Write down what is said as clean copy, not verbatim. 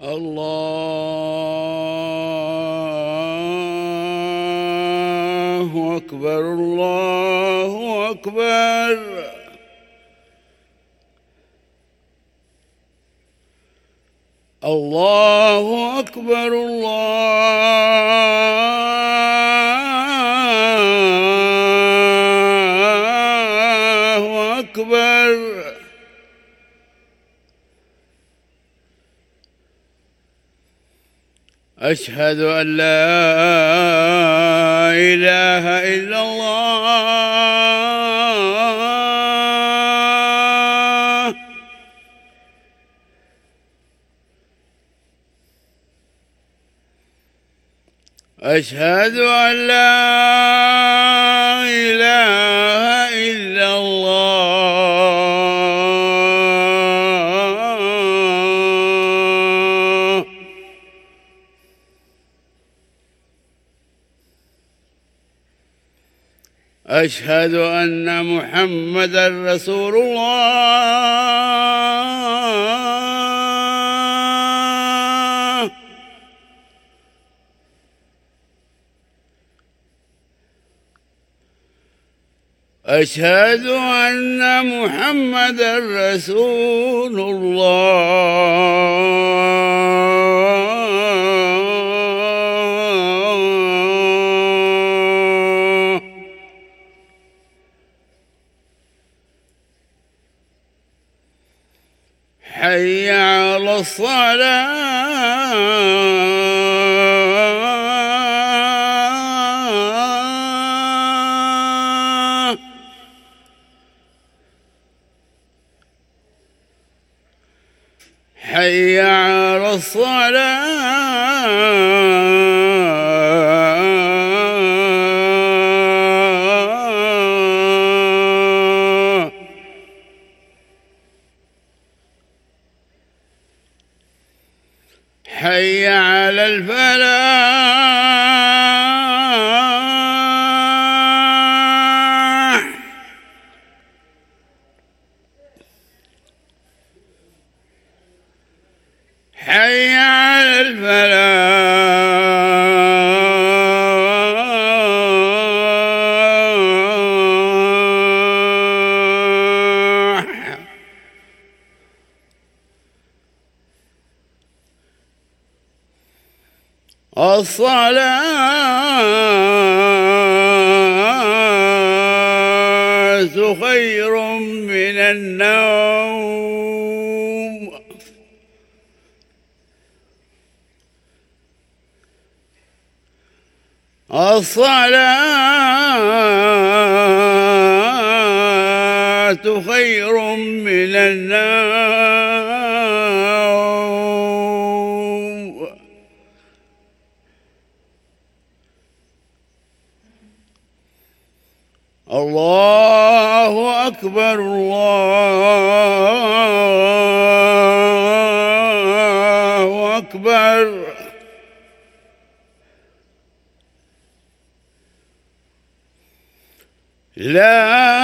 الله أكبر الله أكبر. الله أكبر الله أكبر. أشهد أن لا إله إلا الله. أشهد أن لا إله إلا الله. أشهد أن محمدًا رسول الله. أشهد أن محمدًا رسول الله. حي على الصلاة. حي على الصلاة. حي على الفلاح. حي على الفلاح. الصلاة خير من النوم. الصلاة خير من النوم. الله أكبر الله أكبر. لا